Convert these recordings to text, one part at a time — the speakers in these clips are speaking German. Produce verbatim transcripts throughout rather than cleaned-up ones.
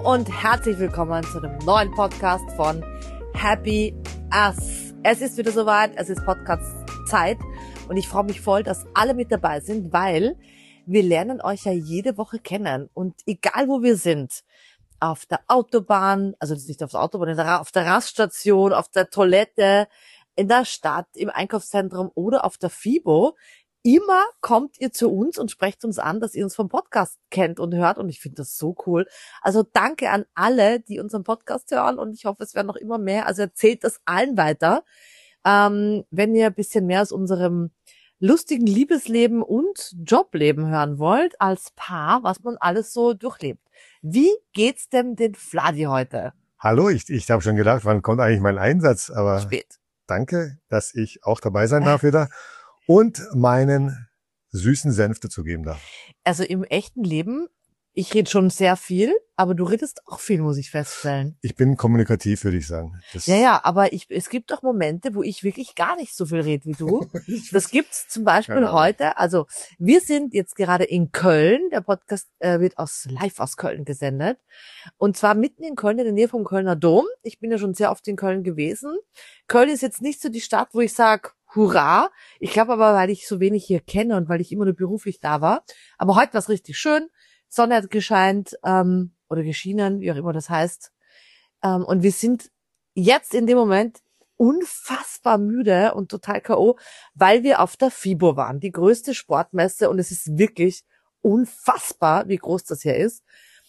und herzlich willkommen zu einem neuen Podcast von Happy Us. Es ist wieder soweit, es ist Podcast-Zeit und ich freue mich voll, dass alle mit dabei sind, weil wir lernen euch ja jede Woche kennen und egal wo wir sind, auf der Autobahn, also das ist nicht auf der Autobahn, auf der Raststation, auf der Toilette, in der Stadt, im Einkaufszentrum oder auf der FIBO, immer kommt ihr zu uns und sprecht uns an, dass ihr uns vom Podcast kennt und hört und ich finde das so cool. Also danke an alle, die unseren Podcast hören und ich hoffe, es werden noch immer mehr. Also erzählt das allen weiter, ähm, wenn ihr ein bisschen mehr aus unserem lustigen Liebesleben und Jobleben hören wollt, als Paar, was man alles so durchlebt. Wie geht's denn den Vladi heute? Hallo, ich, ich habe schon gedacht, wann kommt eigentlich mein Einsatz, aber Spät. Danke, dass ich auch dabei sein darf wieder und meinen süßen Senf dazu geben darf. Also im echten Leben, ich rede schon sehr viel, aber du redest auch viel, muss ich feststellen. Ich bin kommunikativ, würde ich sagen. Das ja, ja, aber ich, es gibt auch Momente, wo ich wirklich gar nicht so viel rede wie du. Das gibt's zum Beispiel genau. heute. Also wir sind jetzt gerade in Köln. Der Podcast äh, wird aus live aus Köln gesendet. Und zwar mitten in Köln, in der Nähe vom Kölner Dom. Ich bin ja schon sehr oft in Köln gewesen. Köln ist jetzt nicht so die Stadt, wo ich sage, hurra. Ich glaube aber, weil ich so wenig hier kenne und weil ich immer nur beruflich da war. Aber heute war es richtig schön. Sonne hat gescheint ähm, oder geschienen, wie auch immer das heißt. Ähm, und wir sind jetzt in dem Moment unfassbar müde und total K O, weil wir auf der FIBO waren, die größte Sportmesse. Und es ist wirklich unfassbar, wie groß das hier ist.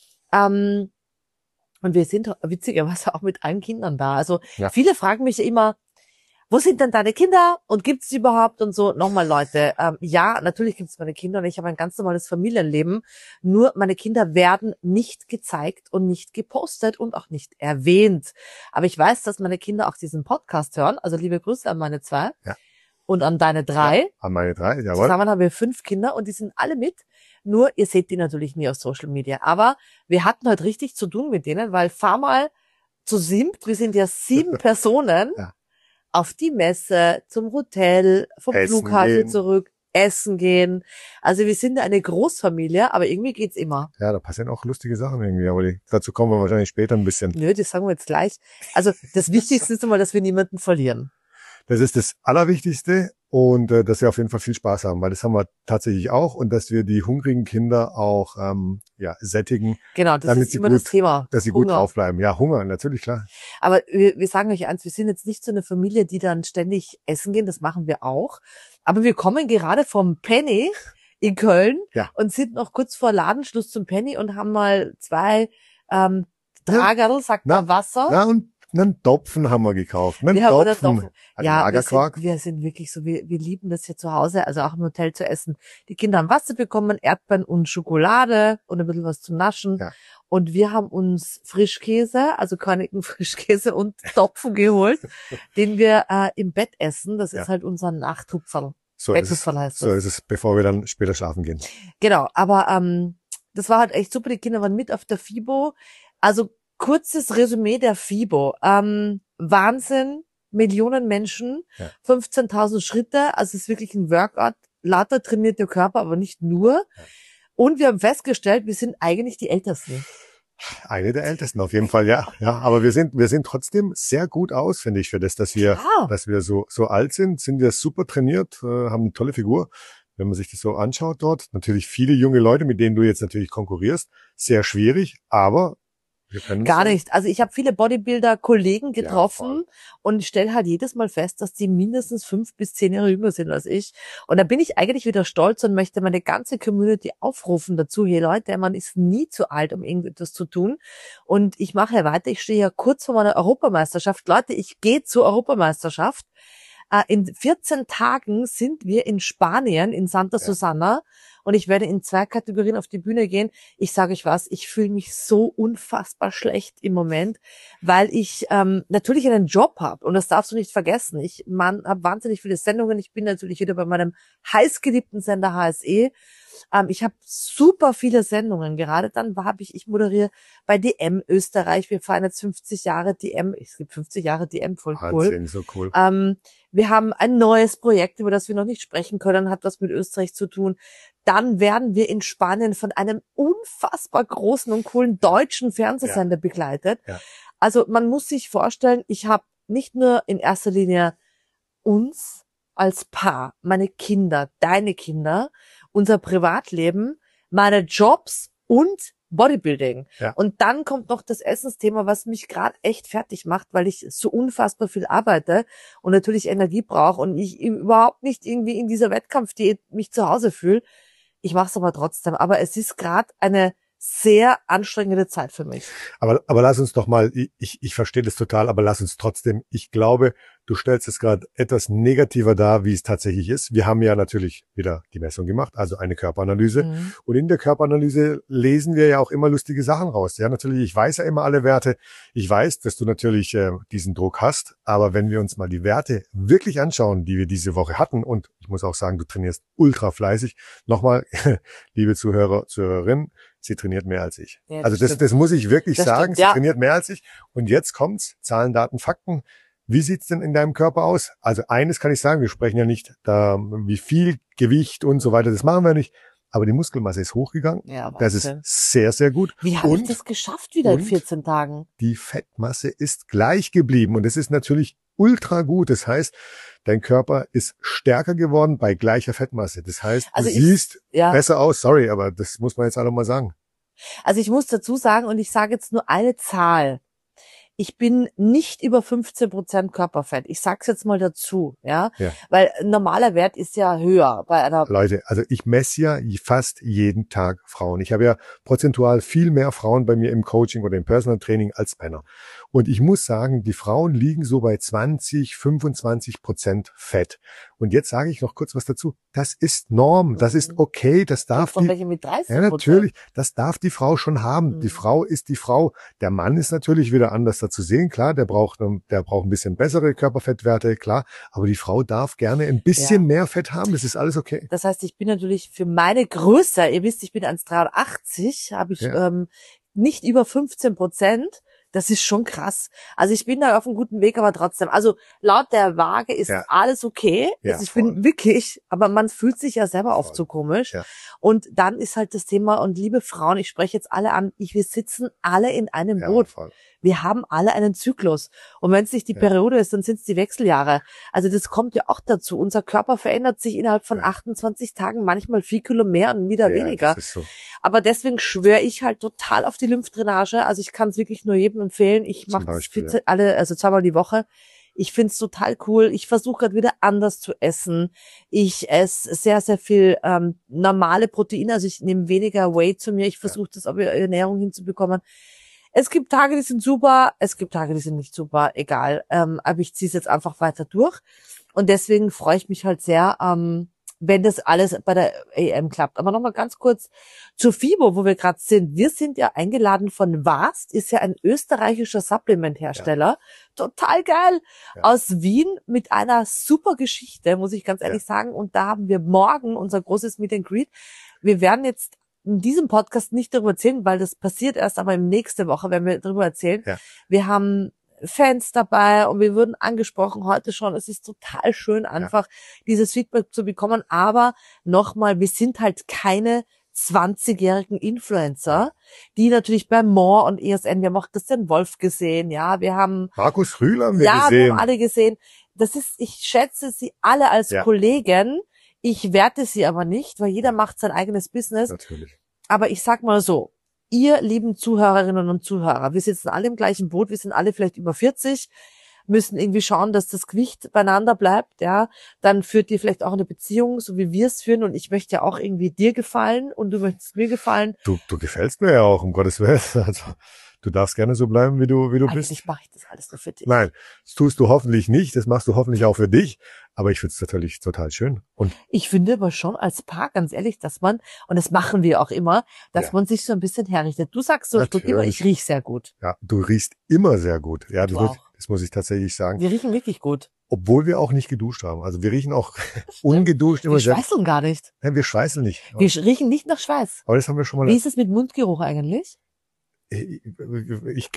Ähm, und wir sind witzigerweise auch mit allen Kindern da. Also ja. Viele fragen mich immer, wo sind denn deine Kinder und gibt's die überhaupt und so? Nochmal Leute, ähm, ja, natürlich gibt's meine Kinder und ich habe ein ganz normales Familienleben, nur meine Kinder werden nicht gezeigt und nicht gepostet und auch nicht erwähnt. Aber ich weiß, dass meine Kinder auch diesen Podcast hören, also liebe Grüße an meine zwei ja. und an deine drei. Ja, an meine drei, jawohl. Zusammen haben wir fünf Kinder und die sind alle mit, nur ihr seht die natürlich nie auf Social Media. Aber wir hatten heute richtig zu tun mit denen, weil fahr mal zu siebt, wir sind ja sieben Personen, ja. auf die Messe, zum Hotel, vom Essen Flughafen gehen. zurück, essen gehen. Also wir sind eine Großfamilie, aber irgendwie geht's immer. Ja, da passieren auch lustige Sachen irgendwie, aber die, dazu kommen wir wahrscheinlich später ein bisschen. Nö, das sagen wir jetzt gleich. Also das Wichtigste ist einmal, dass wir niemanden verlieren. Das ist das Allerwichtigste und äh, dass wir auf jeden Fall viel Spaß haben, weil das haben wir tatsächlich auch und dass wir die hungrigen Kinder auch ähm, ja sättigen. Genau, das damit ist sie immer gut, das Thema. Dass sie Hunger. gut draufbleiben. Ja, Hunger, natürlich, klar. Aber wir, wir sagen euch eins, wir sind jetzt nicht so eine Familie, die dann ständig essen gehen, das machen wir auch. Aber wir kommen gerade vom Penny in Köln ja. und sind noch kurz vor Ladenschluss zum Penny und haben mal zwei ähm, Tragerl, sagt man, Wasser. Ja, und einen Topfen haben wir gekauft. Einen wir Topfen. Haben Topfen. Ja, Magerquark. wir sind, wir sind wirklich so, wir, wir lieben das hier zu Hause, also auch im Hotel zu essen. Die Kinder haben Wasser bekommen, Erdbeeren und Schokolade und ein bisschen was zum Naschen. Ja. Und wir haben uns Frischkäse, also körnigen Frischkäse und Topfen geholt, den wir äh, im Bett essen. Das ist ja. halt unser Nachtupferl. So ist es, heißt das. So ist es, bevor wir dann später schlafen gehen. Genau, aber ähm, das war halt echt super. Die Kinder waren mit auf der FIBO. Also kurzes Resümee der FIBO. Ähm, Wahnsinn, Millionen Menschen, ja. fünfzehntausend Schritte, also es ist wirklich ein Workout, lauter trainierte Körper, aber nicht nur. Ja. Und wir haben festgestellt, wir sind eigentlich die Ältesten. Eine der Ältesten auf jeden Fall, ja. Ja, aber wir sind, wir sehen trotzdem sehr gut aus, finde ich, für das, dass wir, ja. dass wir so, so alt sind, sind wir super trainiert, äh, haben eine tolle Figur. Wenn man sich das so anschaut dort, natürlich viele junge Leute, mit denen du jetzt natürlich konkurrierst, sehr schwierig, aber Gar nicht. Also ich habe viele Bodybuilder-Kollegen getroffen ja, und stelle halt jedes Mal fest, dass die mindestens fünf bis zehn Jahre jünger sind als ich. Und da bin ich eigentlich wieder stolz und möchte meine ganze Community aufrufen dazu. Hey Leute, man ist nie zu alt, um irgendetwas zu tun. Und ich mache ja weiter. Ich stehe ja kurz vor meiner Europameisterschaft. Leute, ich gehe zur Europameisterschaft. In vierzehn Tagen sind wir in Spanien, in Santa ja. Susana. Und ich werde in zwei Kategorien auf die Bühne gehen. Ich sage euch was, ich fühle mich so unfassbar schlecht im Moment, weil ich ähm, natürlich einen Job habe. Und das darfst du nicht vergessen. Ich habe wahnsinnig viele Sendungen. Ich bin natürlich wieder bei meinem heißgeliebten Sender H S E. Ähm, ich habe super viele Sendungen. Gerade dann habe ich, ich moderiere bei D M Österreich. Wir feiern jetzt fünfzig Jahre D M. Es gibt fünfzig Jahre D M, voll cool. Wahnsinn, so cool. Ähm, wir haben ein neues Projekt, über das wir noch nicht sprechen können, hat was mit Österreich zu tun. Dann werden wir in Spanien von einem unfassbar großen und coolen deutschen Fernsehsender ja. begleitet. Ja. Also man muss sich vorstellen, ich habe nicht nur in erster Linie uns als Paar, meine Kinder, deine Kinder, unser Privatleben, meine Jobs und Bodybuilding. Ja. Und dann kommt noch das Essensthema, was mich gerade echt fertig macht, weil ich so unfassbar viel arbeite und natürlich Energie brauche und ich überhaupt nicht irgendwie in dieser Wettkampfdiät mich zu Hause fühle. Ich mache es aber trotzdem. Aber es ist gerade eine sehr anstrengende Zeit für mich. Aber, aber lass uns doch mal, ich, ich verstehe das total, aber lass uns trotzdem, ich glaube, du stellst es gerade etwas negativer dar, wie es tatsächlich ist. Wir haben ja natürlich wieder die Messung gemacht, also eine Körperanalyse. Mhm. Und in der Körperanalyse lesen wir ja auch immer lustige Sachen raus. Ja, natürlich, ich weiß ja immer alle Werte. Ich weiß, dass du natürlich äh, diesen Druck hast. Aber wenn wir uns mal die Werte wirklich anschauen, die wir diese Woche hatten, und ich muss auch sagen, du trainierst ultra fleißig. Nochmal, liebe Zuhörer, Zuhörerinnen, sie trainiert mehr als ich. Ja, das also das, das muss ich wirklich das sagen. Stimmt, ja. Sie trainiert mehr als ich. Und jetzt kommt's. Zahlen, Daten, Fakten. Wie sieht's denn in deinem Körper aus? Also eines kann ich sagen, wir sprechen ja nicht da, wie viel Gewicht und so weiter. Das machen wir nicht. Aber die Muskelmasse ist hochgegangen. Ja, das ist sehr, sehr gut. Wie habe ich das geschafft wieder in vierzehn Tagen? Die Fettmasse ist gleich geblieben. Und das ist natürlich ultra gut. Das heißt, dein Körper ist stärker geworden bei gleicher Fettmasse. Das heißt, du also ich, siehst ja. besser aus. Sorry, aber das muss man jetzt alle mal sagen. Also ich muss dazu sagen, und ich sage jetzt nur eine Zahl. Ich bin nicht über fünfzehn Prozent Körperfett. Ich sag's jetzt mal dazu, ja? ja. Weil normaler Wert ist ja höher bei einer. Leute, also ich messe ja fast jeden Tag Frauen. Ich habe ja prozentual viel mehr Frauen bei mir im Coaching oder im Personal Training als Männer. Und ich muss sagen, die Frauen liegen so bei zwanzig, fünfundzwanzig Prozent Fett. Und jetzt sage ich noch kurz was dazu. Das ist Norm, das ist okay, das darf von die. Welche mit dreißig ja, natürlich, das darf die Frau schon haben. Mhm. Die Frau ist die Frau. Der Mann ist natürlich wieder anders dazu sehen, klar, der braucht, der braucht ein bisschen bessere Körperfettwerte, klar. Aber die Frau darf gerne ein bisschen ja. mehr Fett haben. Das ist alles okay. Das heißt, ich bin natürlich für meine Größe, ihr wisst, ich bin eins Komma dreiundachtzig, habe ich ja. ähm, nicht über fünfzehn Prozent. Das ist schon krass. Also ich bin da auf einem guten Weg, aber trotzdem. Also laut der Waage ist ja. alles okay. Ja, also ich voll. bin wirklich, aber man fühlt sich ja selber voll. oft so komisch. Ja. Und dann ist halt das Thema, und liebe Frauen, ich spreche jetzt alle an, ich, wir sitzen alle in einem Boot. Voll. Wir haben alle einen Zyklus. Und wenn es nicht die ja. Periode ist, dann sind es die Wechseljahre. Also das kommt ja auch dazu. Unser Körper verändert sich innerhalb von ja. achtundzwanzig Tagen, manchmal viel Kilo mehr und wieder ja, weniger. Das ist so. Aber deswegen schwöre ich halt total auf die Lymphdrainage. Also ich kann es wirklich nur jedem empfehlen. Ich mache das ja. alle, also zweimal die Woche. Ich find's total cool. Ich versuche gerade wieder anders zu essen. Ich esse sehr, sehr viel ähm, normale Proteine. Also ich nehme weniger Whey zu mir. Ich versuche das auf die Ernährung hinzubekommen. Es gibt Tage, die sind super. Es gibt Tage, die sind nicht super. Egal. Ähm, aber ich ziehe es jetzt einfach weiter durch. Und deswegen freue ich mich halt sehr, ähm, wenn das alles bei der A M klappt. Aber nochmal ganz kurz zur FIBO, wo wir gerade sind. Wir sind ja eingeladen von Vast, ist ja ein österreichischer Supplement-Hersteller. Ja. Total geil. Ja. Aus Wien mit einer super Geschichte, muss ich ganz ehrlich ja. sagen. Und da haben wir morgen unser großes Meet and Greet. Wir werden jetzt in diesem Podcast nicht darüber erzählen, weil das passiert erst aber im nächste Woche, wenn wir darüber erzählen. Ja. Wir haben Fans dabei und wir wurden angesprochen heute schon. Es ist total schön, einfach ja. dieses Feedback zu bekommen. Aber nochmal, wir sind halt keine zwanzigjährigen Influencer, die natürlich bei More und E S N, wir haben auch Christian Wolf gesehen, ja, wir haben Markus Rühl haben wir ja, gesehen. Ja, wir haben alle gesehen. Das ist, ich schätze sie alle als ja. Kollegen. Ich werte sie aber nicht, weil jeder macht sein eigenes Business. Natürlich. Aber ich sag mal so, ihr lieben Zuhörerinnen und Zuhörer, wir sitzen alle im gleichen Boot, wir sind alle vielleicht über vierzig, müssen irgendwie schauen, dass das Gewicht beieinander bleibt, ja. Dann führt ihr vielleicht auch eine Beziehung, so wie wir es führen, und ich möchte ja auch irgendwie dir gefallen und du möchtest mir gefallen. Du, du gefällst mir ja auch, um Gottes Willen. Also, du darfst gerne so bleiben, wie du, wie du Eigentlich bist. Eigentlich mache ich das alles nur für dich. Nein, das tust du hoffentlich nicht, das machst du hoffentlich auch für dich. Aber ich finde es natürlich total schön. Und ich finde aber schon als Paar, ganz ehrlich, dass man, und das machen wir auch immer, dass ja. man sich so ein bisschen herrichtet. Du sagst so, ich immer, ich riech sehr gut. Ja, du riechst immer sehr gut. Ja, du wow. das muss ich tatsächlich sagen. Wir riechen wirklich gut. Obwohl wir auch nicht geduscht haben. Also wir riechen auch ungeduscht immer sehr. Wir schweißeln gar nicht. Nein, wir schweißeln nicht. Wir riechen nicht nach Schweiß. Aber das haben wir schon mal. Wie ist es mit Mundgeruch eigentlich? Ich, ich,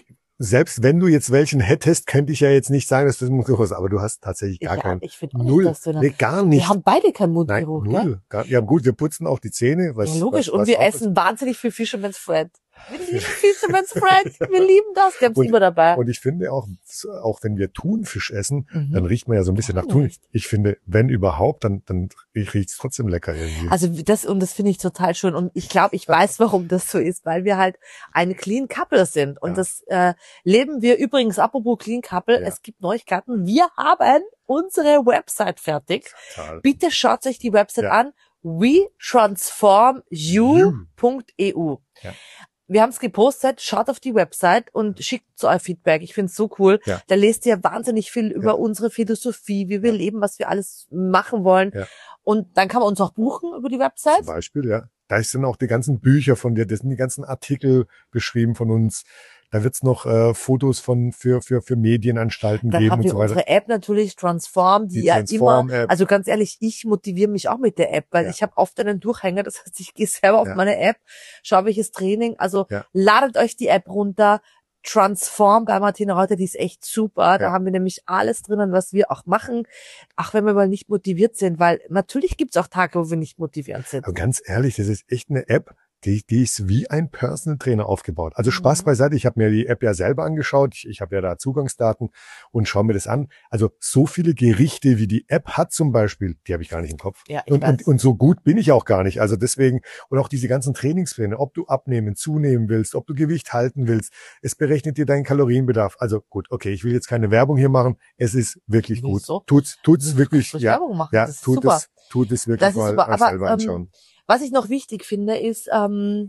selbst wenn du jetzt welchen hättest, könnte ich ja jetzt nicht sagen, dass du das Mundgeruch hast, aber du hast tatsächlich gar ja, keinen. Ich finde auch Null. nicht, dass du nee, gar nicht. Wir haben beide keinen Mundgeruch, Nein, null. Gar, ja gut, wir putzen auch die Zähne. Was, ja, logisch. Was, und was wir auch essen ist. wahnsinnig viel Fisherman's Friend. Wir lieben Fisherman's Friend. Wir lieben das. Wir haben es immer dabei. Und ich finde auch, auch wenn wir Thunfisch essen, Mhm. dann riecht man ja so ein bisschen Gar nach Thun. nicht. Ich finde, wenn überhaupt, dann, dann riecht es trotzdem lecker irgendwie. Also das, und das finde ich total schön. Und ich glaube, ich weiß, warum das so ist, weil wir halt eine Clean Couple sind. Und Ja. das äh, leben wir übrigens, apropos Clean Couple, Ja. es gibt Neuigkeiten. Wir haben unsere Website fertig. Total. Bitte schaut euch die Website Ja. an. we transform you punkt e u. Ja. Wir haben es gepostet, schaut auf die Website und schickt so euer Feedback. Ich finde es so cool. Ja. Da lest ihr wahnsinnig viel über Ja. unsere Philosophie, wie wir Ja. leben, was wir alles machen wollen. Ja. Und dann kann man uns auch buchen über die Website. Zum Beispiel, ja. Da sind auch die ganzen Bücher von dir, das sind die ganzen Artikel beschrieben von uns. Da wird's noch äh, Fotos von für für für Medienanstalten Dann geben haben und wir so weiter. unsere App natürlich, Transform, die, Die ja Transform immer, App. also ganz ehrlich, ich motiviere mich auch mit der App, weil Ja. ich habe oft einen Durchhänger, das heißt, ich gehe selber auf Ja. meine App, schaue welches Training, also Ja. ladet euch die App runter, Transform bei Martina Reuter, die ist echt super, da Ja. haben wir nämlich alles drinnen, was wir auch machen, auch wenn wir mal nicht motiviert sind, weil natürlich gibt's auch Tage, wo wir nicht motiviert sind. Aber ganz ehrlich, das ist echt eine App, die, die ist wie ein Personal Trainer aufgebaut. Also Spaß Mhm. beiseite, ich habe mir die App ja selber angeschaut, ich, ich habe ja da Zugangsdaten und schaue mir das an. Also so viele Gerichte, wie die App hat zum Beispiel, die habe ich gar nicht im Kopf. Ja, ich Und, weiß. und, und so gut bin ich auch gar nicht. Also deswegen, und auch diese ganzen Trainingspläne, ob du abnehmen, zunehmen willst, ob du Gewicht halten willst, es berechnet dir deinen Kalorienbedarf. Also gut, okay, ich will jetzt keine Werbung hier machen, es ist wirklich Wieso? gut. Tut's, tut's Du wirklich, kannst ruhig ja, Werbung machen, ja, das ist tut super. es, tut es wirklich Das ist mal, super, mal aber, selber ähm, anschauen. Was ich noch wichtig finde, ist, ähm,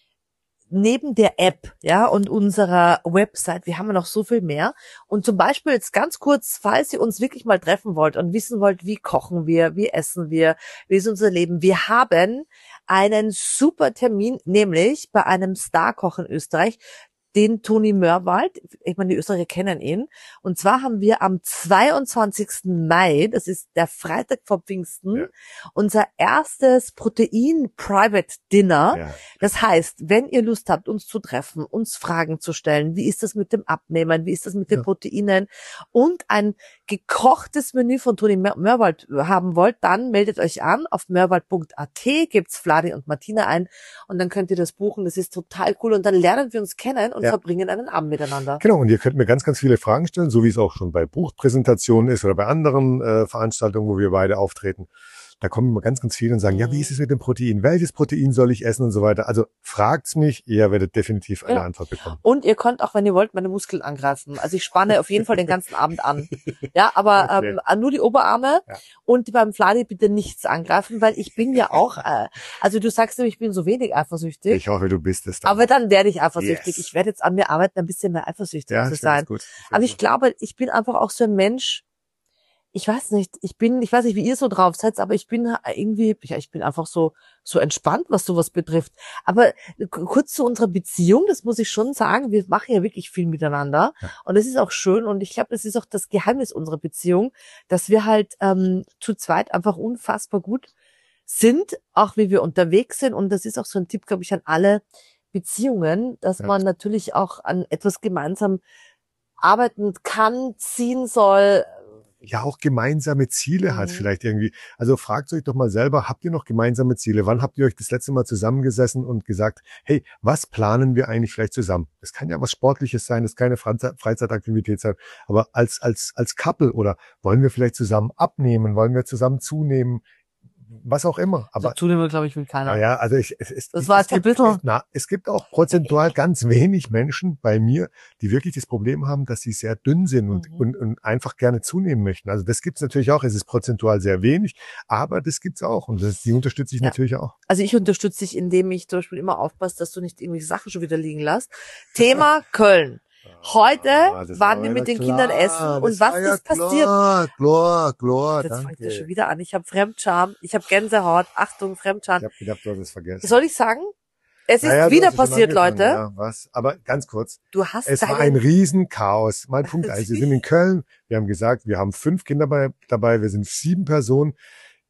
neben der App, ja, und unserer Website, wir haben ja noch so viel mehr. Und zum Beispiel jetzt ganz kurz, falls ihr uns wirklich mal treffen wollt und wissen wollt, wie kochen wir, wie essen wir, wie ist unser Leben. Wir haben einen super Termin, nämlich bei einem Star-Koch in Österreich, den Toni Mörwald. Ich meine, die Österreicher kennen ihn. Und zwar haben wir am zweiundzwanzigsten Mai, das ist der Freitag vor Pfingsten, Ja. unser erstes Protein-Private-Dinner. Ja. Das heißt, wenn ihr Lust habt, uns zu treffen, uns Fragen zu stellen, wie ist das mit dem Abnehmen, wie ist das mit den Ja. Proteinen und ein gekochtes Menü von Toni Mör- Mörwald haben wollt, dann meldet euch an. Auf mörwald punkt a t gibt's Vladi und Martina ein und dann könnt ihr das buchen. Das ist total cool und dann lernen wir uns kennen und Ja. verbringen einen Abend miteinander. Genau, und ihr könnt mir ganz, ganz viele Fragen stellen, so wie es auch schon bei Buchpräsentationen ist oder bei anderen äh, Veranstaltungen, wo wir beide auftreten. Da kommen immer ganz, ganz viele und sagen, Mhm. ja, wie ist es mit dem Protein? Welches Protein soll ich essen und so weiter? Also fragt's mich, ihr werdet definitiv eine Ja. Antwort bekommen. Und ihr könnt auch, wenn ihr wollt, meine Muskeln angreifen. Also ich spanne auf jeden Fall den ganzen Abend an. Ja, aber Okay. ähm, nur die Oberarme Ja. und beim Fladi bitte nichts angreifen, weil ich bin ja auch, äh, also du sagst nämlich, ich bin so wenig eifersüchtig. Ich hoffe, du bist es dann. Aber dann werde ich eifersüchtig. Yes. Ich werde jetzt an mir arbeiten, ein bisschen mehr eifersüchtig ja, zu ich sein. find's gut. Ich Aber find's ich glaube, ich bin einfach auch so ein Mensch, ich weiß nicht, ich bin, ich weiß nicht, wie ihr so drauf seid, aber ich bin irgendwie, ja, ich bin einfach so, so entspannt, was sowas betrifft. Aber k- kurz zu unserer Beziehung, das muss ich schon sagen, wir machen ja wirklich viel miteinander. Ja. Und das ist auch schön und ich glaube, das ist auch das Geheimnis unserer Beziehung, dass wir halt ähm, zu zweit einfach unfassbar gut sind, auch wie wir unterwegs sind. Und das ist auch so ein Tipp, glaube ich, an alle Beziehungen, dass Ja. man natürlich auch an etwas gemeinsam arbeiten kann, ziehen soll. ja auch gemeinsame Ziele hat Mhm. vielleicht irgendwie. Also fragt euch doch mal selber, habt ihr noch gemeinsame Ziele? Wann habt ihr euch das letzte Mal zusammengesessen und gesagt, hey, was planen wir eigentlich vielleicht zusammen? Das kann ja was Sportliches sein, das kann eine Freizei- Freizeitaktivität sein, aber als, als, als Couple oder wollen wir vielleicht zusammen abnehmen? Wollen wir zusammen zunehmen? Was auch immer. Aber Aber zunehmen, glaube ich, will keiner. naja, also ich, es, es, Das es, war es jetzt ein gibt, bisschen- na, es gibt auch prozentual ganz wenig Menschen bei mir, die wirklich das Problem haben, dass sie sehr dünn sind und, Mhm. und, und einfach gerne zunehmen möchten. Also das gibt's natürlich auch. Es ist prozentual sehr wenig, aber das gibt's auch und das, die unterstütze ich Ja. natürlich auch. Also ich unterstütze dich, indem ich zum Beispiel immer aufpasse, dass du nicht irgendwelche Sachen schon wieder liegen lässt. Thema Köln. Heute Ah, das waren war wir ja mit den klar. Kindern essen und Das was war ja ist passiert? Klar, klar, klar, Jetzt fängt danke. er schon wieder an. Ich habe Fremdscham, ich habe Gänsehaut. Achtung, Ich Fremdscham. habe gedacht, du hast es vergessen. Soll ich sagen? Es ist Naja, du wieder hast es schon passiert, angefangen, Leute. Ja, was? Aber ganz kurz. Du hast Es war deinen... ein Riesenchaos. Mein Punkt eins. Wir sind in Köln. Wir haben gesagt, wir haben fünf Kinder bei, dabei. Wir sind sieben Personen.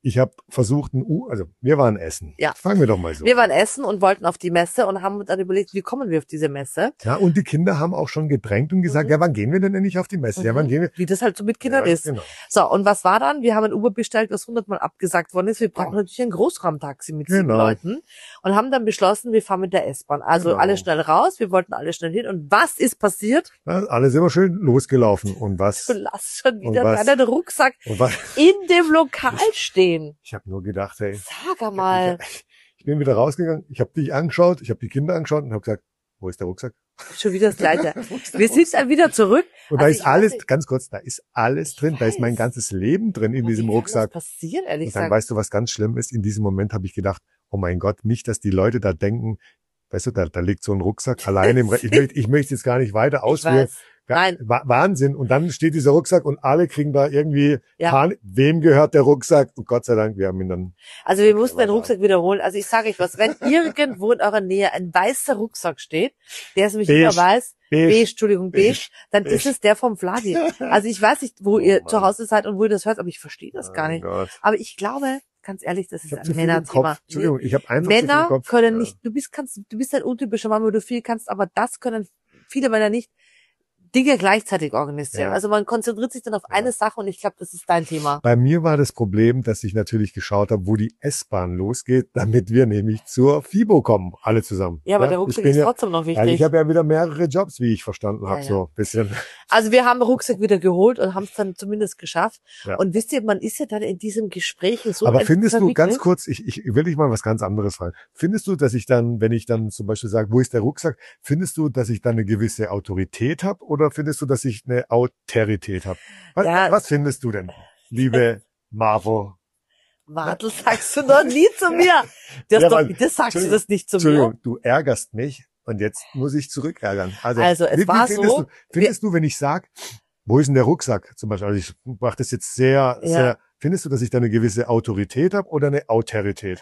ich habe versucht, ein U, also wir waren essen. Ja. Fangen wir doch mal so. Wir waren essen und wollten auf die Messe und haben dann überlegt, wie kommen wir auf diese Messe? Ja, und die Kinder haben auch schon gedrängt und gesagt, mhm. ja, wann gehen wir denn endlich auf die Messe? Mhm. Ja, wann gehen wir? Wie das halt so mit Kindern ja, ist. Genau. So, und was war dann? Wir haben ein Uber bestellt, das hundertmal abgesagt worden ist. Wir brauchen oh. natürlich ein Großraumtaxi mit sieben genau. Leuten und haben dann beschlossen, wir fahren mit der S-Bahn. Also genau. alle schnell raus, wir wollten alle schnell hin. Und was ist passiert? Ja, alle sind immer schön losgelaufen. Und was? Du lass schon wieder deinen Rucksack in dem Lokal stehen. Ich habe nur gedacht, hey. Sag mal. Ich, ich bin wieder rausgegangen, ich habe dich angeschaut, ich habe die Kinder angeschaut und habe gesagt, wo ist der Rucksack? Schon wieder das Gleiche. Wir sind dann wieder zurück. Und also da ist alles, nicht. ganz kurz, da ist alles drin, da ist mein ganzes Leben drin in diesem Rucksack. Was passiert, ehrlich gesagt? Und dann sagen. weißt du, was ganz schlimm ist? In diesem Moment habe ich gedacht, oh mein Gott, nicht, dass die Leute da denken, weißt du, da, da liegt so ein Rucksack alleine im Re ich möchte, ich möchte jetzt gar nicht weiter ausführen. Nein. Wahnsinn. Und dann steht dieser Rucksack und alle kriegen da irgendwie ja. Panik. Wem gehört der Rucksack? Und Gott sei Dank, wir haben ihn dann. Also wir mussten den Rucksack wiederholen. Also ich sage euch was, wenn irgendwo in eurer Nähe ein weißer Rucksack steht, der ist nämlich immer weiß, beige, beige Entschuldigung, beige, beige dann beige. Ist es der vom Vladi. Also ich weiß nicht, wo oh, ihr Mann. zu Hause seid und wo ihr das hört, aber ich verstehe das oh, gar nicht. Gott. Aber ich glaube, ganz ehrlich, das ist ein Männerthema. Entschuldigung, ich habe einfach Männer zu viel Kopf. können nicht, du bist kannst, du bist ein untypischer Mann, wo du viel kannst, aber das können viele Männer nicht. Dinge gleichzeitig organisieren. Ja. Also man konzentriert sich dann auf ja. eine Sache und ich glaube, das ist dein Thema. Bei mir war das Problem, dass ich natürlich geschaut habe, wo die S-Bahn losgeht, damit wir nämlich zur FIBO kommen, alle zusammen. Ja, aber ja, der Rucksack ist ja, trotzdem noch wichtig. Ja, ich habe ja wieder mehrere Jobs, wie ich verstanden ja, habe, ja. so ein bisschen. Also wir haben den Rucksack wieder geholt und haben es dann zumindest geschafft. Ja. Und wisst ihr, man ist ja dann in diesem Gespräch so. Aber findest du, ganz kurz, ich, ich will dich mal was ganz anderes fragen. Findest du, dass ich dann, wenn ich dann zum Beispiel sage, wo ist der Rucksack, findest du, dass ich dann eine gewisse Autorität habe oder findest du, dass ich eine Autorität habe? Was, ja. was findest du denn, liebe Marvo? Warte, sagst du noch nie zu mir. Das ja, doch, bitte sagst du das nicht zu Entschuldigung, mir. Du ärgerst mich und jetzt muss ich zurückärgern. Also, also es wie, war wie findest so. Du, findest du, wenn ich sag, wo ist denn der Rucksack zum Beispiel? Also ich mache das jetzt sehr, ja. sehr. Findest du, dass ich da eine gewisse Autorität habe oder eine Autorität?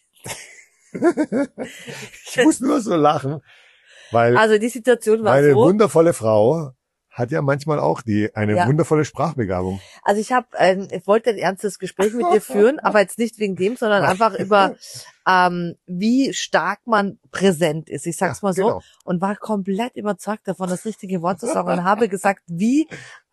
Ich muss nur so lachen, weil also die Situation war meine so. Meine wundervolle Frau hat ja manchmal auch die eine ja. wundervolle Sprachbegabung. Also ich habe, ähm, ich wollte ein ernstes Gespräch mit dir führen, aber jetzt nicht wegen dem, sondern einfach über ähm, wie stark man präsent ist. Ich sag's ja, mal so genau. Und war komplett überzeugt davon, das richtige Wort zu sagen und habe gesagt, wie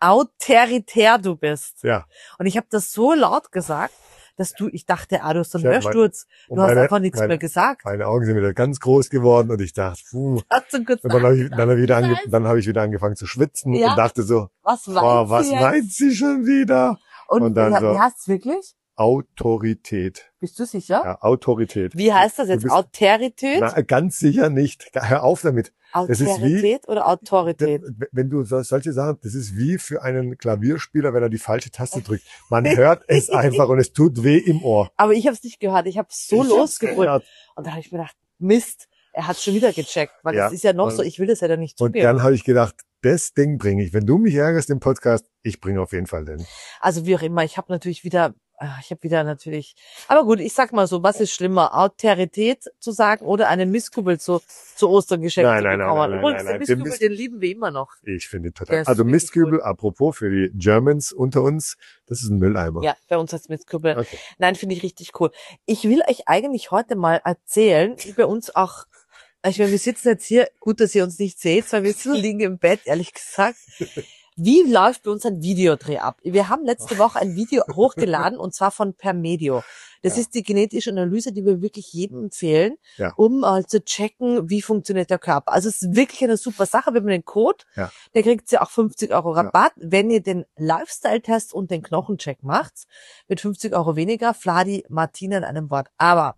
autoritär du bist. Ja. Und ich habe das so laut gesagt, dass du, ich dachte, ah, du hast so einen Hörsturz, du meine, hast einfach nichts meine, mehr gesagt. Meine Augen sind wieder ganz groß geworden und ich dachte, puh. Hast du kurz und dann habe ich, dann hab ich, wieder ange, dann hab ich wieder angefangen zu schwitzen ja. und dachte so, was meint boah, sie was jetzt? meint sie schon wieder? Und, und dann wie, so, wie heißt es wirklich? Autorität. Bist du sicher? Ja, Autorität. Wie heißt das jetzt? Bist, Autorität? Na, ganz sicher nicht. Hör auf damit. Autorität das ist wie, oder Autorität? Wenn du solche Sachen, das ist wie für einen Klavierspieler, wenn er die falsche Taste drückt. Man hört es einfach und es tut weh im Ohr. Aber ich habe es nicht gehört. Ich habe so losgebrüllt. Und da habe ich mir gedacht, Mist, er hat schon wieder gecheckt. Weil ja, das ist ja noch und, so, ich will das ja dann nicht zugeben. Und dann habe ich gedacht, das Ding bringe ich. Wenn du mich ärgerst im Podcast, ich bringe auf jeden Fall den. Also wie auch immer, ich habe natürlich wieder... Ich habe wieder natürlich, aber gut, ich sag mal so, was ist schlimmer, Autorität zu sagen oder einen Mistkübel zu, zu Ostern geschenkt nein, zu nein, bekommen? Nein, nein, Übrigens, nein, nein, den nein. Mistkübel, den lieben wir immer noch. Ich finde total. Also Mistkübel, apropos für die Germans unter uns, das ist ein Mülleimer. Ja, bei uns als Mistkübel. Okay. Nein, finde ich richtig cool. Ich will euch eigentlich heute mal erzählen, wie bei uns auch, ich meine, wir sitzen jetzt hier, gut, dass ihr uns nicht seht, weil wir liegen im Bett, ehrlich gesagt. Wie läuft bei uns ein Videodreh ab? Wir haben letzte Woche ein Video hochgeladen und zwar von Permedio. Das ja. ist die genetische Analyse, die wir wirklich jedem empfehlen, ja. um mal zu checken, wie funktioniert der Körper. Also es ist wirklich eine super Sache. Wir haben den Code, ja. der kriegt ihr auch fünfzig Euro Rabatt, ja. wenn ihr den Lifestyle-Test und den Knochencheck macht, mit fünfzig Euro weniger. Vladi, Martina in einem Wort. Aber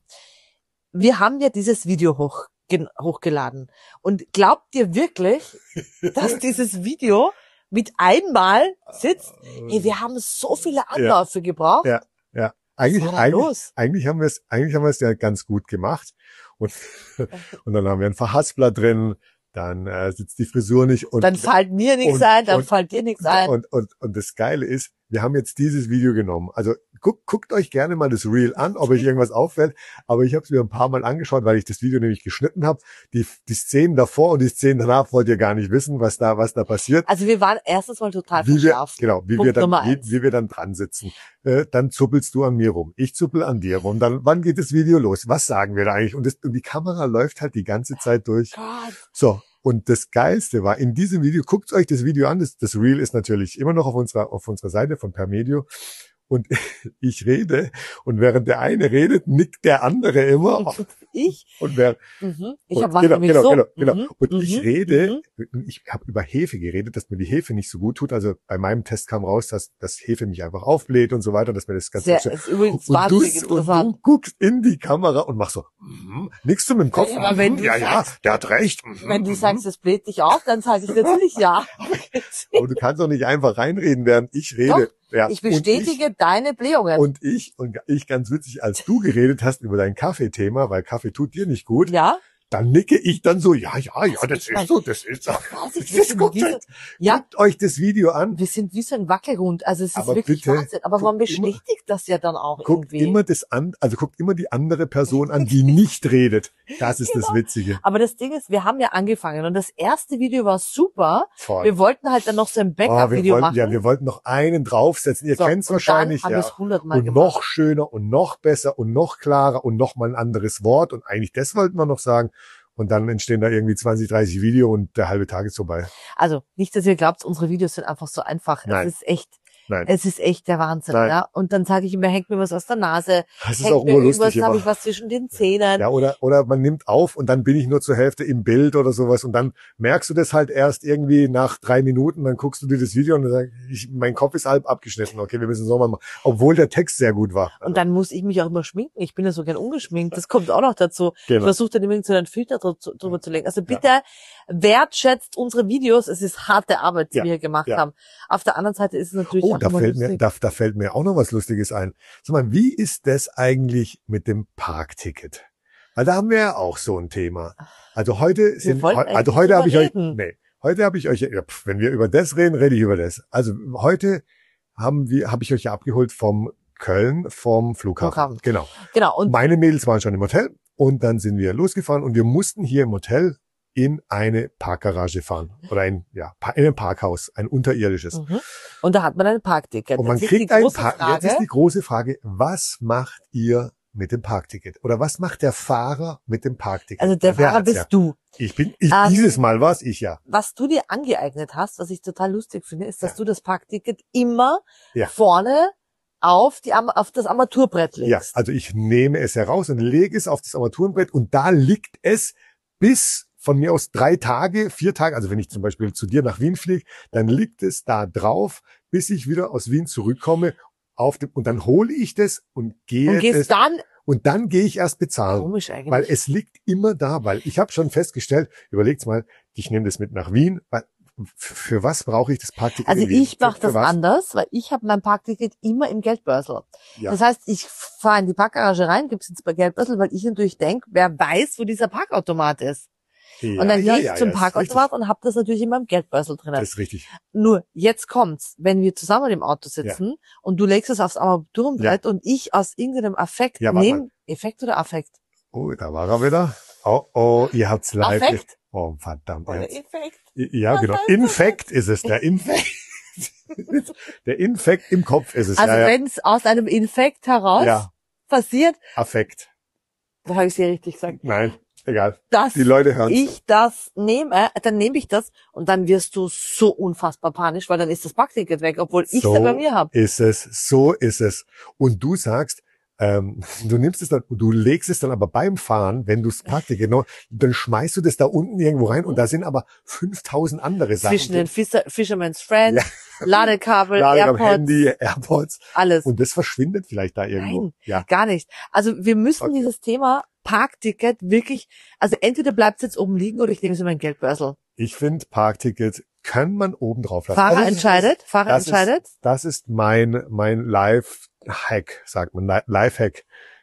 wir haben ja dieses Video hoch, hochgeladen. Und glaubt ihr wirklich, dass dieses Video mit einmal sitzt, hey, wir haben so viele Anläufe ja. gebraucht. Ja, ja. Eigentlich, eigentlich, eigentlich haben wir es, eigentlich haben wir es ja ganz gut gemacht. Und, und dann haben wir ein Verhaspler drin, dann äh, sitzt die Frisur nicht und dann fällt mir nichts ein, dann und, fällt dir nichts ein. Und, und, und das Geile ist, wir haben jetzt dieses Video genommen. Also guckt, guckt euch gerne mal das Reel an, ob euch irgendwas auffällt. Aber ich habe es mir ein paar Mal angeschaut, weil ich das Video nämlich geschnitten habe. Die, die Szenen davor und die Szenen danach wollt ihr gar nicht wissen, was da, was da passiert. Also wir waren erstens mal total wie wir, verschärft. Genau, wie wir, dann, wie, wie wir dann dran sitzen. Äh, dann zuppelst du an mir rum. Ich zuppel an dir rum. Dann, wann geht das Video los? Was sagen wir da eigentlich? Und, das, und die Kamera läuft halt die ganze Zeit durch. Gott. So. Und das Geilste war, in diesem Video, guckt euch das Video an, das, das Reel ist natürlich immer noch auf unserer, auf unserer Seite von Permedio. Und ich rede, und während der eine redet, nickt der andere immer. Ich? Und wer, mhm. Ich und, habe was genau, nämlich genau, so. genau, genau. Mhm. Und mhm. ich rede, mhm. ich habe über Hefe geredet, dass mir die Hefe nicht so gut tut. Also bei meinem Test kam raus, dass, dass Hefe mich einfach aufbläht und so weiter, dass mir das Ganze... Sehr, ist übrigens und, wahnsinnig du, und interessant. du guckst in die Kamera und machst so, mm, nickst du mit dem Kopf? Ja, aber wenn du ja, ja, sagst, der hat recht. Wenn du sagst, es bläht dich auf, dann sage ich natürlich ja. Aber du kannst doch nicht einfach reinreden, während ich rede. Doch, ja. Ich bestätige ich, deine Blähungen. Und ich, und ich ganz witzig, als du geredet hast über dein Kaffeethema, weil Kaffee tut dir nicht gut, ja? Dann nicke ich dann so, ja, ja, ja, das ist mein, so, das ist so. Das ist, guckt, so ja. Guckt euch das Video an. Wir sind wie so ein Wackelhund, also es ist aber wirklich bitte, Wahnsinn. Aber man bestätigt immer, das ja dann auch guckt irgendwie. Immer das an, also guckt immer die andere Person an, die nicht redet. Das ist genau. Das Witzige. Aber das Ding ist, wir haben ja angefangen und das erste Video war super. Voll. Wir wollten halt dann noch so ein Backup-Video oh, machen. Ja, wir wollten noch einen draufsetzen. Ihr so, kennt's wahrscheinlich. Dann ja. haben wir es hundertmal und gemacht. noch schöner und noch besser und noch klarer und noch mal ein anderes Wort. Und eigentlich das wollten wir noch sagen. Und dann entstehen da irgendwie zwanzig, dreißig Video und der halbe Tag ist vorbei. Also nicht, dass ihr glaubt, unsere Videos sind einfach so einfach. Nein. Es ist echt, Nein. es ist echt der Wahnsinn. Nein. Ja? Und dann sage ich immer, hängt mir was aus der Nase. Das ist hängt auch mir immer lustig. Irgendwas, habe ich was zwischen den Zähnen. Ja, oder, oder man nimmt auf und dann bin ich nur zur Hälfte im Bild oder sowas und dann merkst du das halt erst irgendwie nach drei Minuten, dann guckst du dir das Video und dann sagst ich, mein Kopf ist halb abgeschnitten. Okay, wir müssen es nochmal machen. Obwohl der Text sehr gut war. Und dann muss ich mich auch immer schminken. Ich bin ja so gern ungeschminkt. Das kommt auch noch dazu. Genau. Ich versuche dann immer so einen Filter drüber zu legen. Also bitte ja. wertschätzt unsere Videos. Es ist harte Arbeit, die ja. wir hier gemacht ja. haben. Auf der anderen Seite ist es natürlich oh, auch da immer fällt lustig. mir, da, da fällt mir auch noch was Lustiges ein. Sag mal, wie ist das eigentlich mit dem Parkticket? Weil da haben wir ja auch so ein Thema. Also heute sind, also heute habe ich euch, nee, heute habe ich euch, ja, pf, wenn wir über das reden, rede ich über das. Also heute haben wir, habe ich euch ja abgeholt vom Köln, vom Flughafen. Flughafen. Genau. Genau. Und meine Mädels waren schon im Hotel und dann sind wir losgefahren und wir mussten hier im Hotel in eine Parkgarage fahren oder ein ja in ein Parkhaus, ein unterirdisches. Mhm. Und da hat man ein Parkticket. Und man kriegt ein Parkticket. Jetzt ist die große Frage, was macht ihr mit dem Parkticket? Oder was macht der Fahrer mit dem Parkticket? Also der Fahrer bist ja. du. Ich bin, ich, ähm, dieses Mal war's ich ja. Was du dir angeeignet hast, was ich total lustig finde, ist, dass ja. du das Parkticket immer ja. vorne auf die auf das Armaturenbrett legst. Ja, also ich nehme es heraus und lege es auf das Armaturenbrett und da liegt es bis von mir aus drei Tage, vier Tage, also wenn ich zum Beispiel zu dir nach Wien fliege, dann liegt es da drauf, bis ich wieder aus Wien zurückkomme auf dem, und dann hole ich das und gehe und gehst das, dann und dann gehe ich erst bezahlen. Komisch eigentlich. Weil es liegt immer da, weil ich habe schon festgestellt, überlegt's mal, ich nehme das mit nach Wien, weil für was brauche ich das Parkticket? Also ich mache das was? anders, weil ich habe mein Parkticket immer im Geldbörsel. Ja. Das heißt, ich fahre in die Parkgarage rein, gib's jetzt bei Geldbörsel, weil ich natürlich denke, wer weiß, wo dieser Parkautomat ist. Ja, und dann ja, gehe ich ja, zum ja, Parkautomat und habe das natürlich in meinem Geldbörsel drin. Das ist richtig. Nur, jetzt kommt's, wenn wir zusammen im Auto sitzen ja. und du legst es aufs Armaturenbrett ja. und ich aus irgendeinem Affekt ja, nehme, Effekt oder Affekt? Oh, da war er wieder. Oh, oh, ihr habt's live. Affekt? Oh, verdammt. Oder Effekt? Ja, Was genau. Infekt ist es, der Infekt. Der Infekt im Kopf ist es. Also ja, ja. wenn es aus einem Infekt heraus ja. passiert. Affekt. Da habe ich sehr richtig gesagt. Nein. Egal. Dass die Leute hören. ich das nehme, dann nehme ich das und dann wirst du so unfassbar panisch, weil dann ist das Parkticket weg, obwohl ich es so ja bei mir habe. Ist es, so ist es. Und du sagst, ähm, du nimmst es dann, du legst es dann aber beim Fahren, wenn du das Parkticket noch, dann schmeißt du das da unten irgendwo rein und da sind aber fünftausend andere Sachen. Zwischen den Fischer, Fisherman's Friend, ja. Ladekabel, Ladekabel, AirPods, Handy, AirPods, alles. Und das verschwindet vielleicht da irgendwo. Nein, ja. gar nicht. Also wir müssen okay. dieses Thema Parkticket wirklich, also entweder bleibt es jetzt oben liegen oder ich nehme es in mein Geldbörsel. Ich finde, Parkticket kann man oben drauf lassen. Fahrer also entscheidet, ist, Fahrer das entscheidet. Ist, das ist mein, mein Live-Hack, sagt man, Live-Hack.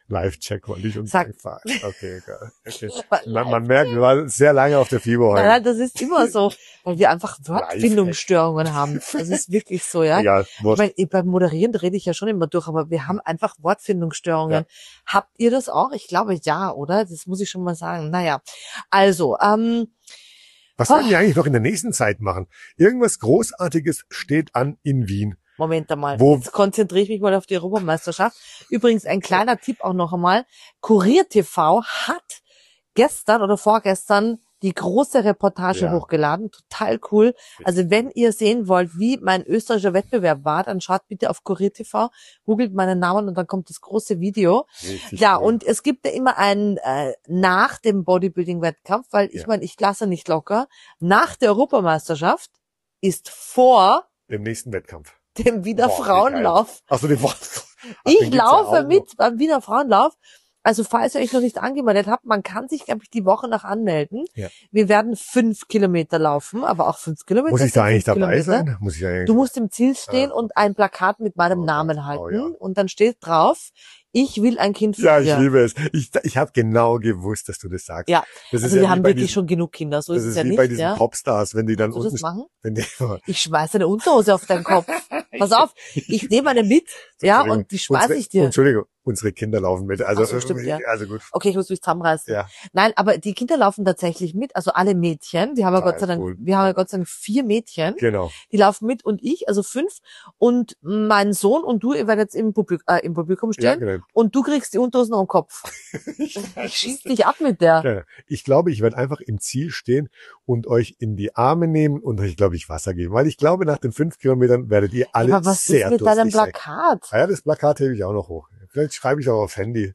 Live-Check wollte ich uns Sag. sagen. Okay, egal. Okay. Man, man merkt, wir waren sehr lange auf der FIBO heute. Nein, nein, das ist immer so, weil wir einfach Wortfindungsstörungen haben. Das ist wirklich so, ja. Egal, ich meine, beim Moderieren rede ich ja schon immer durch, aber wir haben einfach Wortfindungsstörungen. Ja. Habt ihr das auch? Ich glaube ja, oder? Das muss ich schon mal sagen. Naja, also, ähm, was werden wir eigentlich noch in der nächsten Zeit machen? Irgendwas Großartiges steht an in Wien. Moment einmal, Wo? Jetzt konzentriere ich mich mal auf die Europameisterschaft. Übrigens ein kleiner Tipp auch noch einmal. Kurier T V hat gestern oder vorgestern die große Reportage Ja. hochgeladen. Total cool. Also wenn ihr sehen wollt, wie mein österreichischer Wettbewerb war, dann schaut bitte auf Kurier T V, googelt meinen Namen und dann kommt das große Video. Richtig Ja, cool. und es gibt ja immer einen äh, nach dem Bodybuilding-Wettkampf, weil ich Ja. meine, ich lasse nicht locker. Nach der Europameisterschaft ist vor Im nächsten Wettkampf. dem Wiener Boah, wie Frauenlauf. Achso, den Ach, Ich den gibt's ja laufe auch mit noch. beim Wiener Frauenlauf. Also falls ihr euch noch nicht angemeldet habt, man kann sich, glaube ich, die Woche noch anmelden. Ja. Wir werden fünf Kilometer laufen, aber auch fünf Kilometer. Muss ich da sind eigentlich fünf dabei Kilometer. sein? Muss ich eigentlich? Du musst im Ziel stehen Ah. und ein Plakat mit meinem Oh, Namen oh, halten. ja. Und dann steht drauf, ich will ein Kind Ja, ich führen. liebe es. Ich, ich habe genau gewusst, dass du das sagst. Ja, das ist also ja wir wie haben bei wirklich diesen, schon genug Kinder, so das ist es ist ja wie nicht. bei diesen Ja. Popstars, wenn die dann Kannst du unten, das machen? wenn die, Ich schmeiße eine Unterhose auf deinen Kopf. Pass auf, ich nehme eine mit, ja, Entschuldigung, und die schmeiße unsere, ich dir. Entschuldigung, unsere Kinder laufen mit. Also, Ach so, stimmt, ja. also gut. Okay, ich muss mich zusammenreißen. Ja. Nein, aber die Kinder laufen tatsächlich mit, also alle Mädchen. Wir haben ja Ah, Gott sei Dank, cool. wir haben ja Gott sei Dank vier Mädchen. Genau. Die laufen mit und ich, also fünf. Und mein Sohn und du, ihr werdet jetzt im, Publik äh, im Publikum Ja, stehen. genau. Und du kriegst die Unterhosen am Kopf. Ich schieß dich ab mit der. Ja. Ich glaube, ich werde einfach im Ziel stehen und euch in die Arme nehmen und euch, glaube ich, Wasser geben. Weil ich glaube, nach den fünf Kilometern werdet ihr alle Aber was sehr ist mit durstig deinem sein. Plakat? Ah ja, das Plakat hebe ich auch noch hoch. Vielleicht schreibe ich auch auf Handy.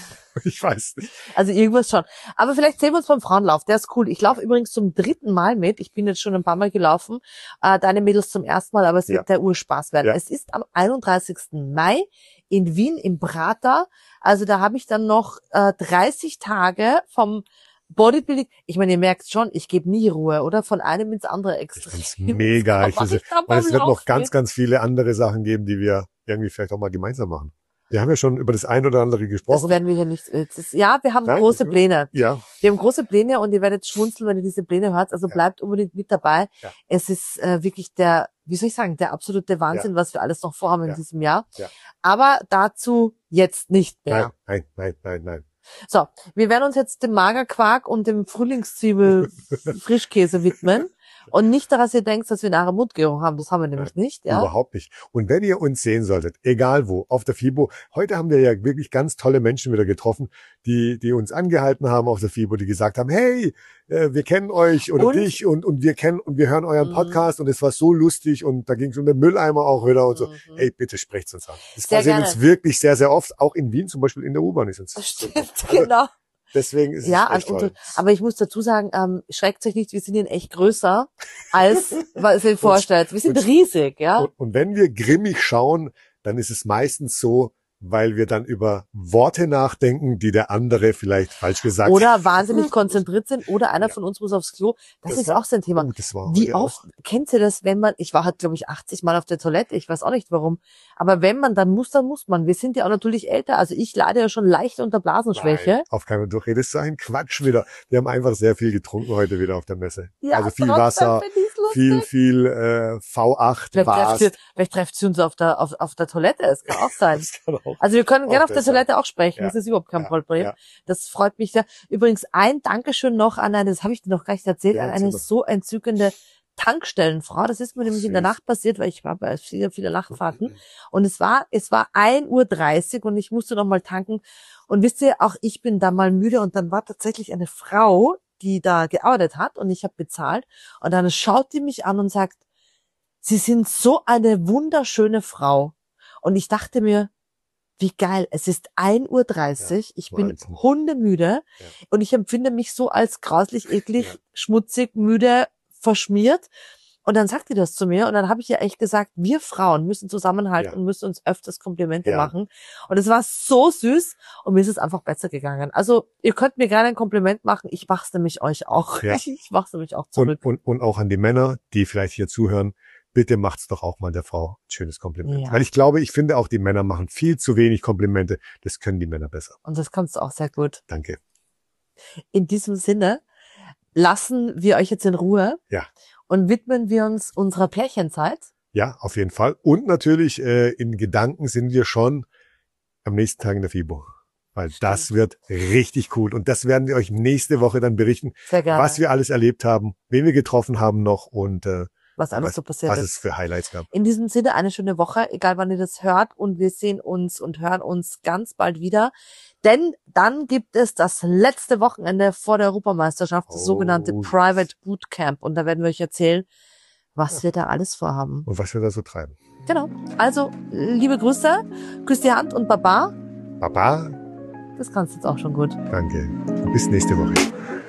Ich weiß nicht. Also irgendwas schon. Aber vielleicht sehen wir uns beim Frauenlauf. Der ist cool. Ich laufe übrigens zum dritten Mal mit. Ich bin jetzt schon ein paar Mal gelaufen. Äh, deine Mädels zum ersten Mal, aber es wird Ja. der Urspaß werden. Ja. Es ist am einunddreißigsten Mai in Wien im Prater. Also da habe ich dann noch äh, dreißig Tage vom Bodybuilding. Ich meine, ihr merkt schon, ich gebe nie Ruhe, oder? Von einem ins andere Ich extrem. find's mega. Ich Was finde, ich da und beim es wird noch Laufen ganz, ganz viele andere Sachen geben, die wir irgendwie vielleicht auch mal gemeinsam machen. Wir haben ja schon über das ein oder andere Das gesprochen. werden wir hier nicht. Das ist, ja, wir haben Nein, große ist gut. Pläne. Ja, Wir haben große Pläne und ihr werdet schmunzeln, wenn ihr diese Pläne hört. Also Ja. bleibt unbedingt mit dabei. Ja. Es ist äh, wirklich der, wie soll ich sagen, der absolute Wahnsinn, was wir alles noch vorhaben in Ja. diesem Jahr. Ja. Aber dazu jetzt nicht mehr. nein, nein, nein, nein, nein. So, wir werden uns jetzt dem Magerquark und dem Frühlingszwiebel-Frischkäse widmen. Und nicht, dass ihr denkt, dass wir nachher Mundgeruch haben. Das haben wir nämlich nicht. Ja. Überhaupt nicht. Und wenn ihr uns sehen solltet, egal wo, auf der FIBO, heute haben wir ja wirklich ganz tolle Menschen wieder getroffen, die die uns angehalten haben auf der FIBO, die gesagt haben, hey, äh, wir kennen euch oder Und? dich und und wir kennen und wir hören euren Mhm. Podcast und es war so lustig und da ging es um den Mülleimer auch wieder und so. Mhm. Ey, bitte sprecht's uns an. Das Sehr passiert gerne. uns wirklich sehr, sehr oft, auch in Wien zum Beispiel in der U-Bahn ist uns. Das stimmt, genau. Deswegen ist Ja, es echt und, toll. aber ich muss dazu sagen, ähm, schreckt euch nicht, wir sind in echt größer, als was ihr euch vorstellt. Wir sind und- riesig, ja. Und, und wenn wir grimmig schauen, dann ist es meistens so, weil wir dann über Worte nachdenken, die der andere vielleicht falsch gesagt Oder wahnsinnig konzentriert sind, oder einer Ja. von uns muss aufs Klo. Das, Das ist war- auch sein Thema. Oh, das war Wie heute auch. oft, kennt ihr das, wenn man, ich war halt, glaube ich, achtzig Mal auf der Toilette, ich weiß auch nicht warum, aber wenn man dann muss, dann muss man. Wir sind ja auch natürlich älter, also ich leide ja schon leicht unter Blasenschwäche. Nein, auf keinen Fall. Du redest so ein Quatsch wieder. Wir haben einfach sehr viel getrunken heute wieder auf der Messe. Ja, also viel trotzdem Wasser, find ich's lustig. viel, viel äh, V acht, Vielleicht trefft, Bars. ihr, vielleicht trefft sie uns auf der, auf, auf der Toilette, es kann auch sein. Das kann auch. Also wir können Auch gerne auf der das sein. Toilette auch sprechen, Ja. das ist überhaupt kein Ja, Problem. ja. Das freut mich sehr. Übrigens ein Dankeschön noch an eine, das habe ich dir noch gar nicht erzählt, Ja, an erzähl eine doch. so entzückende Tankstellenfrau. Das ist mir nämlich in der Süß. Nacht passiert, weil ich war bei vielen, vielen Nachtfahrten. Und es war, es war ein Uhr dreißig und ich musste noch mal tanken. Und wisst ihr, auch ich bin da mal müde und dann war tatsächlich eine Frau, die da gearbeitet hat und ich habe bezahlt. Und dann schaut die mich an und sagt, Sie sind so eine wunderschöne Frau. Und ich dachte mir, wie geil, es ist ein Uhr dreißig, ich bin Wahnsinn. hundemüde Ja. und ich empfinde mich so als grauslich, eklig, Ja. schmutzig, müde, verschmiert. Und dann sagt die das zu mir und dann habe ich ihr echt gesagt, wir Frauen müssen zusammenhalten Ja. und müssen uns öfters Komplimente Ja. machen. Und es war so süß und mir ist es einfach besser gegangen. Also ihr könnt mir gerne ein Kompliment machen, ich mach's nämlich euch auch. Ja. Ich mach's nämlich auch Und, zurück. und, und auch an die Männer, die vielleicht hier zuhören, bitte macht's doch auch mal der Frau ein schönes Kompliment. Ja. Weil ich glaube, ich finde auch, die Männer machen viel zu wenig Komplimente. Das können die Männer besser. Und das kannst du auch sehr gut. Danke. In diesem Sinne lassen wir euch jetzt in Ruhe. Ja. Und widmen wir uns unserer Pärchenzeit. Ja, auf jeden Fall. Und natürlich äh, in Gedanken sind wir schon am nächsten Tag in der FIBO. Weil Stimmt. das wird richtig cool. Und das werden wir euch nächste Woche dann berichten, Sehr gerne. was wir alles erlebt haben, wen wir getroffen haben noch und äh, was alles was, so passiert was ist. es für Highlights gab. In diesem Sinne eine schöne Woche, egal wann ihr das hört. Und wir sehen uns und hören uns ganz bald wieder. Denn dann gibt es das letzte Wochenende vor der Europameisterschaft, das oh. sogenannte Private Bootcamp. Und da werden wir euch erzählen, was ja. wir da alles vorhaben. Und was wir da so treiben. Genau. Also, liebe Grüße, küsst die Hand und Baba. Baba. Das kannst du jetzt auch schon gut. Danke. Bis nächste Woche.